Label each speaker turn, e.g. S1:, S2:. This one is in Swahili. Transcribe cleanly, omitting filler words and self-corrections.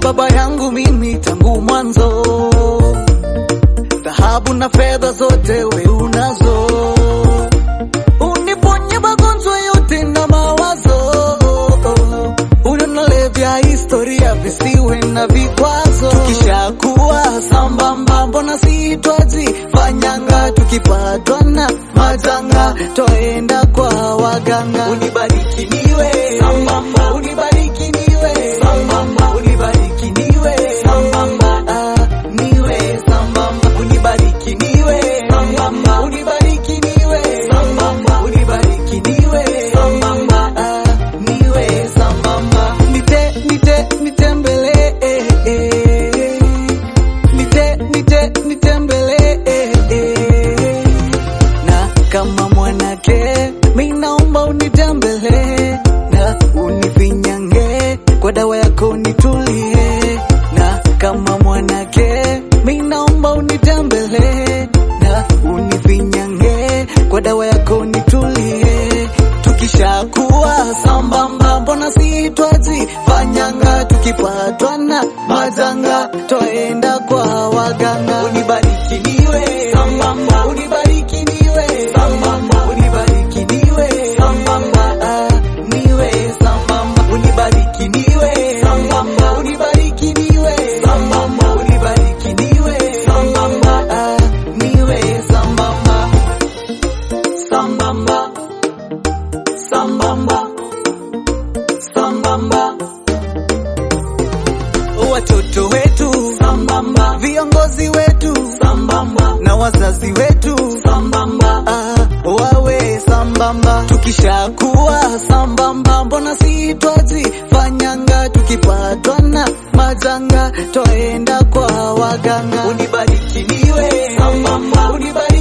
S1: baba yangu mimi tangu mwanzo. Dhahabu na fedha zote we unazo, uniponye magonjwa yote na mawazo. Unalevya historia visiwe na vikwazo. Tukishakuwa sambamba mbona sitwaji fanyanga, tukipatwa na majanga toenda kwa waganga. Unibariki niwe sambamba, unibariki niwe sambamba, unibariki niwe sambamba, niwe sambamba. Unibariki niwe sambamba, unibariki niwe sambamba, unibariki niwe sambamba, niwe sambamba. Nitembele nitembele na kama mwanake mimi naomba unitembele na unifinyange kwa dawa yako unitulie. Na kama mwanake mimi naomba unitembele na unifinyange kwa dawa yako unitulie. Tukishakuwa sambamba mbona sitwaji fanyanga, tukipatwa na majanga toenda kwa waganga. Unibariki niwe sambamba, unibariki niwe sambamba, unibariki niwe sambamba, niwe sambamba. Unibariki niwe sambamba, unibariki niwe sambamba, unibariki niwe sambamba, niwe sambamba. Sambamba, sambamba, sambamba. Watoto wetu sambamba, viongozi wetu sambamba, na wazazi wetu sambamba, wawe sambamba. Tukishakuwa sambamba mbona sitwaji fanyanga, tukipatwa na majanga toenda kwa waganga. Unibariki niwe sambamba, unibariki